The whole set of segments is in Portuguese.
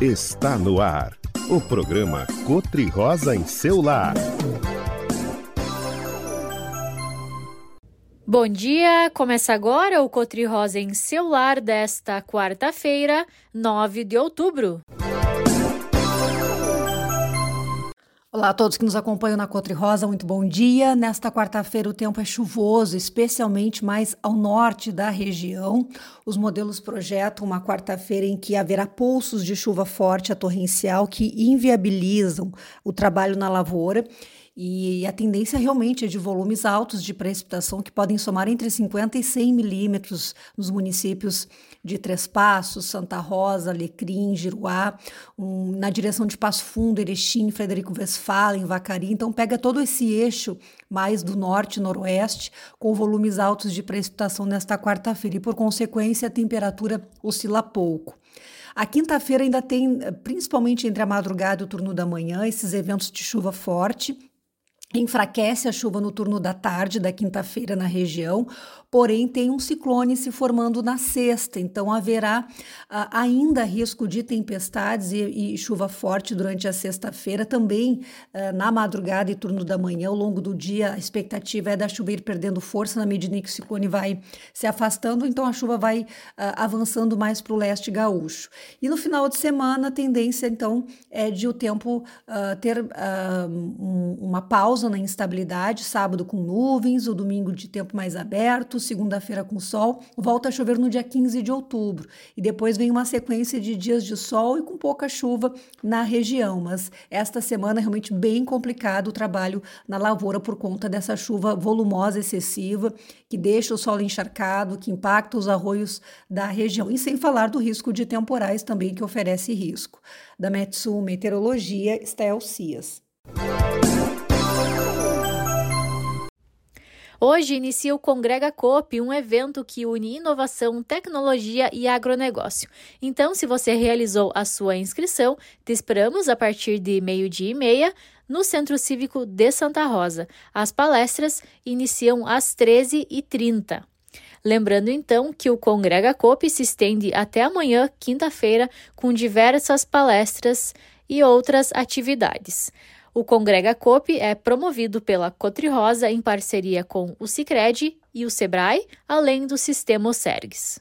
Está no ar, o programa Cotri-Rosa em seu lar. Bom dia, começa agora o Cotri-Rosa em seu lar desta quarta-feira, 9 de outubro. Olá a todos que nos acompanham na Cotri-Rosa, muito bom dia. Nesta quarta-feira o tempo é chuvoso, especialmente mais ao norte da região. Os modelos projetam uma quarta-feira em que haverá pulsos de chuva forte a torrencial que inviabilizam o trabalho na lavoura. E a tendência realmente é de volumes altos de precipitação que podem somar entre 50 e 100 milímetros nos municípios de Três Passos, Santa Rosa, Alecrim, Giruá, na direção de Passo Fundo, Erechim, Frederico Westphalen, Vacaria. Então pega todo esse eixo mais do norte e noroeste com volumes altos de precipitação nesta quarta-feira e, por consequência, a temperatura oscila pouco. A quinta-feira ainda tem, principalmente entre a madrugada e o turno da manhã, esses eventos de chuva forte. Enfraquece a chuva no turno da tarde da quinta-feira na região, porém tem um ciclone se formando na sexta, então haverá ainda risco de tempestades e chuva forte durante a sexta-feira, também na madrugada e turno da manhã. Ao longo do dia a expectativa é da chuva ir perdendo força na medida em que o ciclone vai se afastando, então a chuva vai avançando mais para o leste gaúcho. E no final de semana a tendência então é de o tempo ter uma pausa na instabilidade, sábado com nuvens, o domingo de tempo mais aberto, segunda-feira com sol, volta a chover no dia 15 de outubro e depois vem uma sequência de dias de sol e com pouca chuva na região, mas esta semana é realmente bem complicado o trabalho na lavoura por conta dessa chuva volumosa excessiva que deixa o solo encharcado, que impacta os arroios da região e sem falar do risco de temporais também que oferece risco. Da Metsul Meteorologia, Estel Cias. Hoje inicia o Congrega Coop, um evento que une inovação, tecnologia e agronegócio. Então, se você realizou a sua inscrição, te esperamos a partir de 12:30 no Centro Cívico de Santa Rosa. As palestras iniciam às 13h30. Lembrando então que o Congrega Coop se estende até amanhã, quinta-feira, com diversas palestras e outras atividades. O Congrega Coop é promovido pela Cotri-Rosa em parceria com o Sicredi e o Sebrae, além do Sistema Sergues.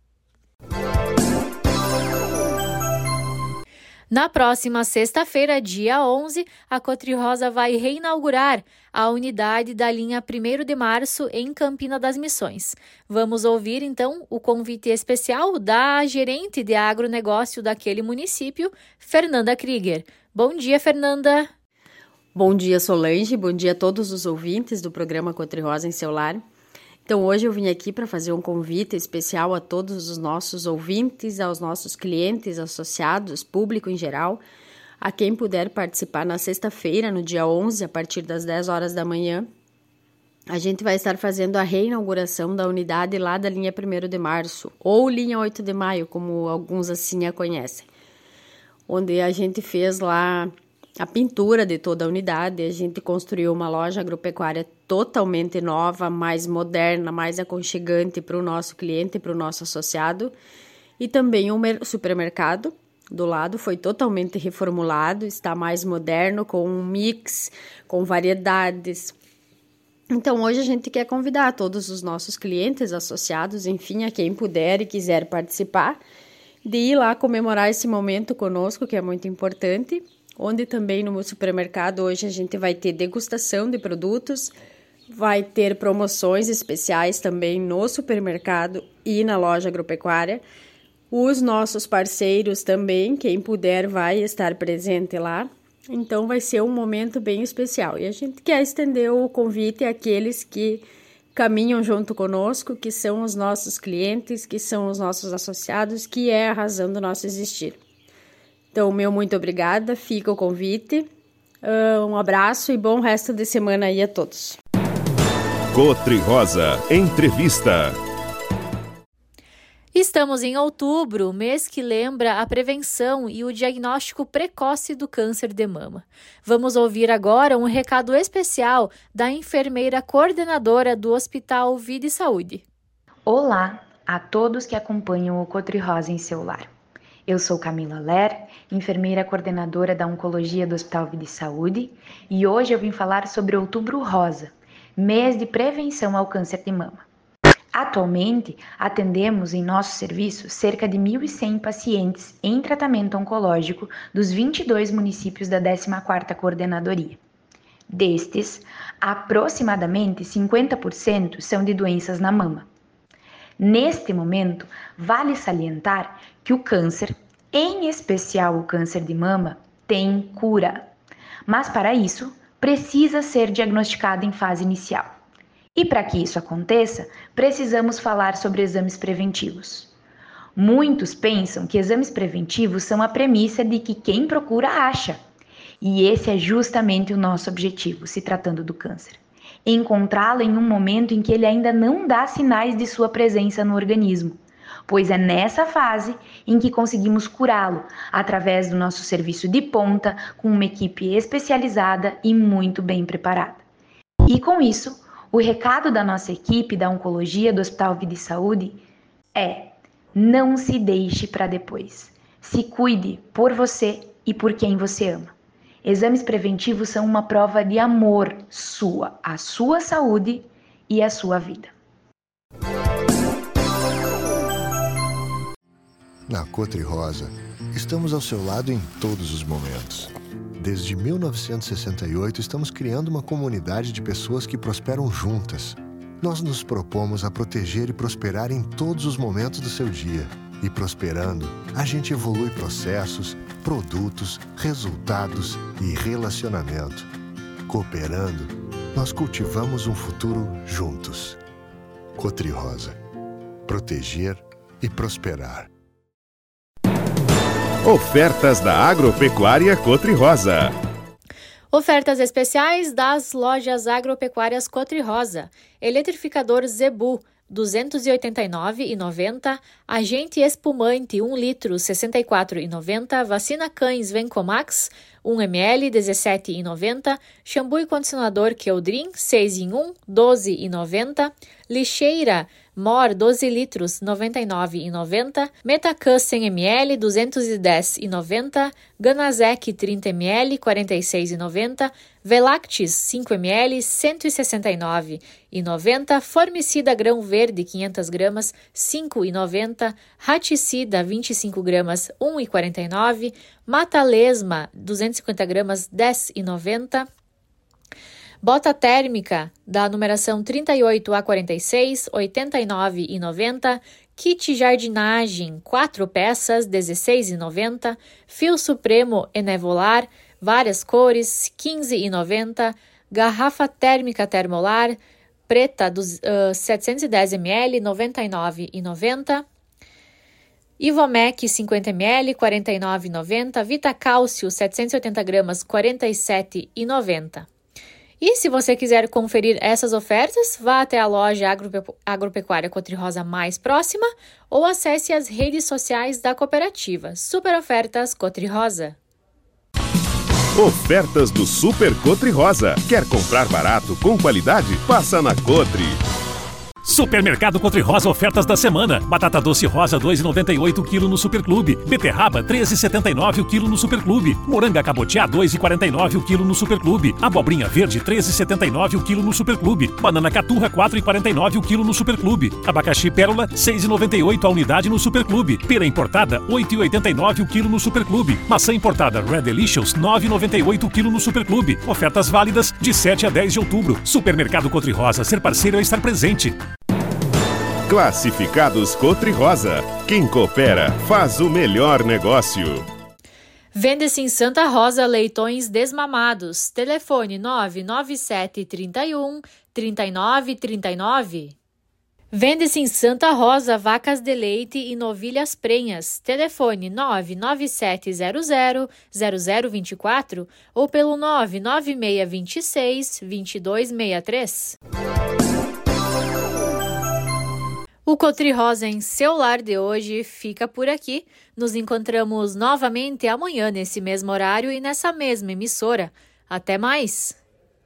Na próxima sexta-feira, dia 11, a Cotri-Rosa vai reinaugurar a unidade da linha 1º de março em Campina das Missões. Vamos ouvir, então, o convite especial da gerente de agronegócio daquele município, Fernanda Krieger. Bom dia, Fernanda! Bom dia, Solange. Bom dia a todos os ouvintes do programa Cotri-Rosa em seu lar. Então, hoje eu vim aqui para fazer um convite especial a todos os nossos ouvintes, aos nossos clientes, associados, público em geral, a quem puder participar na sexta-feira, no dia 11, a partir das 10 horas da manhã. A gente vai estar fazendo a reinauguração da unidade lá da linha 1º de março, ou linha 8 de maio, como alguns assim a conhecem, onde a gente fez lá a pintura de toda a unidade. A gente construiu uma loja agropecuária totalmente nova, mais moderna, mais aconchegante para o nosso cliente, para o nosso associado. E também o supermercado do lado foi totalmente reformulado, está mais moderno, com um mix, com variedades. Então, hoje a gente quer convidar todos os nossos clientes, associados, enfim, a quem puder e quiser participar, de ir lá comemorar esse momento conosco, que é muito importante, onde também no supermercado hoje a gente vai ter degustação de produtos, vai ter promoções especiais também no supermercado e na loja agropecuária. Os nossos parceiros também, quem puder vai estar presente lá. Então vai ser um momento bem especial. E a gente quer estender o convite àqueles que caminham junto conosco, que são os nossos clientes, que são os nossos associados, que é a razão do nosso existir. Então, meu muito obrigada, fica o convite, um abraço e bom resto de semana aí a todos. Cotri-Rosa Entrevista. Estamos em outubro, mês que lembra a prevenção e o diagnóstico precoce do câncer de mama. Vamos ouvir agora um recado especial da enfermeira coordenadora do Hospital Vida e Saúde. Olá a todos que acompanham o Cotri-Rosa em seu lar. Eu sou Camila Ler, enfermeira coordenadora da Oncologia do Hospital Vida e Saúde, e hoje eu vim falar sobre Outubro Rosa, mês de prevenção ao câncer de mama. Atualmente, atendemos em nosso serviço cerca de 1.100 pacientes em tratamento oncológico dos 22 municípios da 14ª Coordenadoria. Destes, aproximadamente 50% são de doenças na mama. Neste momento, vale salientar que o câncer, em especial o câncer de mama, tem cura. Mas para isso, precisa ser diagnosticado em fase inicial. E para que isso aconteça, precisamos falar sobre exames preventivos. Muitos pensam que exames preventivos são a premissa de que quem procura acha. E esse é justamente o nosso objetivo, se tratando do câncer. Encontrá-lo em um momento em que ele ainda não dá sinais de sua presença no organismo, pois é nessa fase em que conseguimos curá-lo, através do nosso serviço de ponta, com uma equipe especializada e muito bem preparada. E com isso, o recado da nossa equipe da Oncologia do Hospital Vida e Saúde é: não se deixe para depois. Se cuide por você e por quem você ama. Exames preventivos são uma prova de amor sua, à sua saúde e à sua vida. Na Cotri Rosa, estamos ao seu lado em todos os momentos. Desde 1968, estamos criando uma comunidade de pessoas que prosperam juntas. Nós nos propomos a proteger e prosperar em todos os momentos do seu dia. E prosperando, a gente evolui processos, produtos, resultados e relacionamento. Cooperando, nós cultivamos um futuro juntos. Cotri Rosa. Proteger e prosperar. Ofertas da Agropecuária Cotri Rosa. Ofertas especiais das lojas agropecuárias Cotri Rosa. Eletrificador Zebu, R$ 289,90, agente espumante 1 litro, R$ 64,90, vacina cães Vencomax, 1 ml, R$ 17,90, shampoo e condicionador Keldrin, 6 em 1, R$ 12,90, lixeira Mor 12 litros, R$ 99,90, Metacan 100 ml, R$ 210,90, Ganazec 30 ml, R$ 46,90, Velactis 5 ml, R$ 169,90, Formicida grão verde 500 gramas, R$ 5,90, Raticida 25 gramas, R$ 1,49, Mata Lesma 250 gramas, R$ 10,90, Bota térmica da numeração 38 a 46, R$ 89,90. Kit jardinagem 4 peças, R$ 16,90. Fio Supremo Enevolar, várias cores, R$ 15,90. Garrafa térmica termolar preta 710 ml, R$ 99,90. Ivomec 50 ml, R$ 49,90. Vita Cálcio 780 gramas, R$ 47,90. E se você quiser conferir essas ofertas, vá até a loja Agropecuária Cotri Rosa mais próxima ou acesse as redes sociais da cooperativa. Super Ofertas Cotri Rosa. Ofertas do Super Cotri Rosa. Quer comprar barato com qualidade? Passa na Cotri. Supermercado Cotri Rosa, ofertas da semana. Batata doce rosa 2,98 o quilo no Superclube. Beterraba 13,79 o quilo no Superclube. Moranga cabotiá 2,49 o quilo no Superclube. Abobrinha verde 13,79 o quilo no Superclube. Banana caturra 4,49 o quilo no Superclube. Abacaxi pérola 6,98 a unidade no Superclube. Pera importada 8,89 o quilo no Superclube. Maçã importada Red Delicious 9,98 o quilo no Superclube. Ofertas válidas de 7 a 10 de outubro. Supermercado Cotri Rosa, ser parceiro é estar presente. Classificados Cotri Rosa. Quem coopera faz o melhor negócio. Vende-se em Santa Rosa leitões desmamados. Telefone 99731 3939. Vende-se em Santa Rosa vacas de leite e novilhas prenhas. Telefone 99700 0024 ou pelo 99626 2263. O Cotri Rosa em seu lar de hoje fica por aqui. Nos encontramos novamente amanhã nesse mesmo horário e nessa mesma emissora. Até mais!